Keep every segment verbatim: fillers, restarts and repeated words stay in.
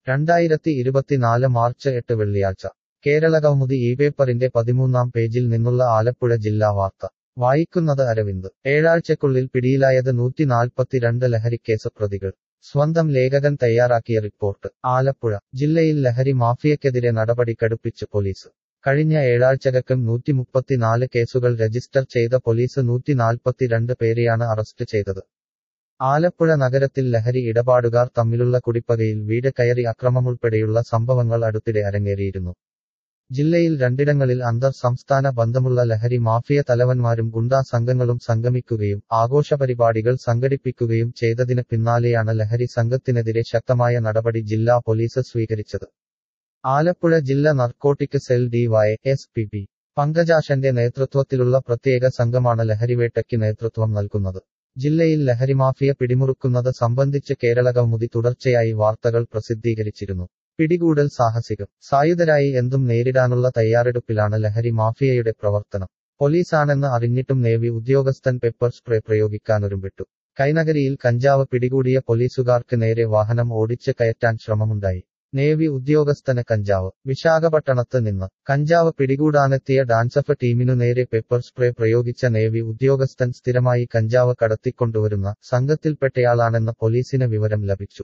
രണ്ടായിരത്തി ഇരുപത്തിനാല് മാർച്ച് എട്ട് വെള്ളിയാഴ്ച കേരളകൗമുദി ഈ പേപ്പറിന്റെ പതിമൂന്നാം പേജിൽ നിന്നുള്ള ആലപ്പുഴ ജില്ലാ വാർത്ത വായിക്കുന്നത് അരവിന്ദ്. ഏഴാഴ്ചക്കുള്ളിൽ പിടിയിലായത് നൂറ്റിനാല്പത്തിരണ്ട് ലഹരിക്കേസ് പ്രതികൾ. സ്വന്തം ലേഖകൻ തയ്യാറാക്കിയ റിപ്പോർട്ട്. ആലപ്പുഴ ജില്ലയിൽ ലഹരി മാഫിയക്കെതിരെ നടപടി കടുപ്പിച്ച് പോലീസ്. കഴിഞ്ഞ ഏഴാഴ്ചകൾക്കും നൂറ്റിമുപ്പത്തിനാല് കേസുകൾ രജിസ്റ്റർ ചെയ്ത പോലീസ് നൂറ്റിനാല്പത്തിരണ്ട് പേരെയാണ് അറസ്റ്റ് ചെയ്തത്. ആലപ്പുഴ നഗരത്തിൽ ലഹരി ഇടപാടുകാർ തമ്മിലുള്ള കുടിപ്പകയിൽ വീട് കയറി അക്രമമുൾപ്പെടെയുള്ള സംഭവങ്ങൾ അടുത്തിടെ അരങ്ങേറിയിരുന്നു. ജില്ലയിൽ രണ്ടിടങ്ങളിൽ അന്തർ സംസ്ഥാന ബന്ധമുള്ള ലഹരി മാഫിയ തലവന്മാരും ഗുണ്ടാ സംഘങ്ങളും സംഗമിക്കുകയും ആഘോഷപരിപാടികൾ സംഘടിപ്പിക്കുകയും ചെയ്തതിന് പിന്നാലെയാണ് ലഹരി സംഘത്തിനെതിരെ ശക്തമായ നടപടി ജില്ലാ പോലീസ് സ്വീകരിച്ചത്. ആലപ്പുഴ ജില്ലാ narcotic cell D Y S P P പങ്കജാശന്റെ നേതൃത്വത്തിലുള്ള പ്രത്യേക സംഘമാണ് ലഹരിവേട്ടയ്ക്ക് നേതൃത്വം നൽകുന്നത്. ജില്ലയിൽ ലഹരിമാഫിയ പിടിമുറുക്കുന്നത് സംബന്ധിച്ച് കേരളകൗമുദി തുടർച്ചയായി വാർത്തകൾ പ്രസിദ്ധീകരിച്ചിരുന്നു. പിടികൂടൽ സാഹസികം. സായുധരായി എന്തും നേരിടാനുള്ള തയ്യാറെടുപ്പിലാണ് ലഹരി മാഫിയയുടെ പ്രവർത്തനം. പോലീസാണെന്ന് അറിഞ്ഞിട്ടും നേവി ഉദ്യോഗസ്ഥൻ പെപ്പർ സ്പ്രേ പ്രയോഗിക്കാനൊരുമ്പെട്ടു. കൈനകരിയിൽ കഞ്ചാവ് പിടികൂടിയ പോലീസുകാർക്ക് നേരെ വാഹനം ഓടിച്ച് കയറ്റാൻ ശ്രമമുണ്ടായി. നേവി ഉദ്യോഗസ്ഥന് കഞ്ചാവ്. വിശാഖപട്ടണത്ത് നിന്ന് കഞ്ചാവ് പിടികൂടാനെത്തിയ ഡാൻസഫ് ടീമിനു നേരെ പെപ്പർ സ്പ്രേ പ്രയോഗിച്ച നേവി ഉദ്യോഗസ്ഥൻ സ്ഥിരമായി കഞ്ചാവ് കടത്തിക്കൊണ്ടുവരുന്ന സംഘത്തിൽപ്പെട്ടയാളാണെന്ന് പോലീസിന് വിവരം ലഭിച്ചു.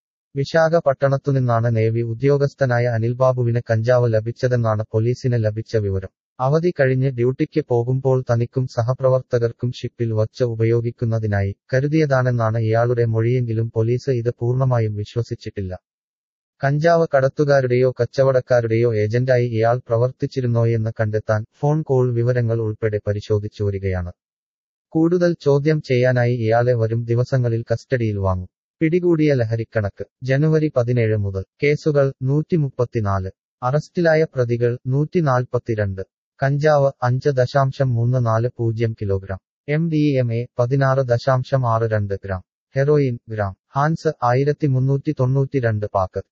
വിശാഖപട്ടണത്തുനിന്നാണ് നേവി ഉദ്യോഗസ്ഥനായ അനിൽബാബുവിന് കഞ്ചാവ് ലഭിച്ചതെന്നാണ് പോലീസിന് ലഭിച്ച വിവരം. അവധി കഴിഞ്ഞ് ഡ്യൂട്ടിക്ക് പോകുമ്പോൾ തനിക്കും സഹപ്രവർത്തകർക്കും ഷിപ്പിൽ വച്ച് ഉപയോഗിക്കുന്നതിനായി കരുതിയതാണെന്നാണ് ഇയാളുടെ മൊഴിയെങ്കിലും പോലീസ് ഇത് പൂർണ്ണമായും വിശ്വസിച്ചിട്ടില്ല. കഞ്ചാവ് കടത്തുകാരുടെയോ കച്ചവടക്കാരുടെയോ ഏജന്റായി ഇയാൾ പ്രവർത്തിച്ചിരുന്നോയെന്ന് കണ്ടെത്താൻ ഫോൺ കോൾ വിവരങ്ങൾ ഉൾപ്പെടെ പരിശോധിച്ചു വരികയാണ്. കൂടുതൽ ചോദ്യം ചെയ്യാനായി ഇയാളെ വരും ദിവസങ്ങളിൽ കസ്റ്റഡിയിൽ വാങ്ങും. പിടികൂടിയ ലഹരിക്കണക്ക്. ജനുവരി പതിനേഴ് മുതൽ കേസുകൾ നൂറ്റിമുപ്പത്തിനാല്. അറസ്റ്റിലായ പ്രതികൾ നൂറ്റിനാല്പത്തിരണ്ട്. കഞ്ചാവ് അഞ്ച് ദശാംശം മൂന്ന് നാല് പൂജ്യം kilogram. M D M A പതിനാറ് ദശാംശം ആറ് രണ്ട് ഗ്രാം. Heroin gram. ഹാൻസ് ആയിരത്തി മുന്നൂറ്റി തൊണ്ണൂറ്റിരണ്ട് പാക്കറ്റ്.